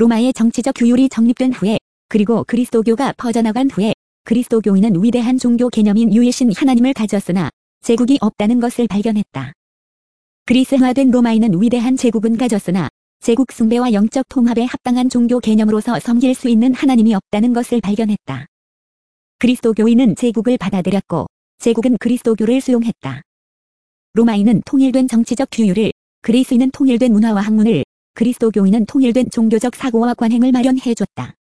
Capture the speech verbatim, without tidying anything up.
로마의 정치적 규율이 정립된 후에, 그리고 그리스도교가 퍼져나간 후에 그리스도교인은 위대한 종교 개념인 유일신 하나님을 가졌으나 제국이 없다는 것을 발견했다. 그리스화된 로마인은 위대한 제국은 가졌으나 제국 숭배와 영적 통합에 합당한 종교 개념으로서 섬길 수 있는 하나님이 없다는 것을 발견했다. 그리스도교인은 제국을 받아들였고 제국은 그리스도교를 수용했다. 로마인은 통일된 정치적 규율을, 그리스인은 통일된 문화와 학문을, 그리스도교인은 통일된 종교적 사고와 관행을 마련해줬다.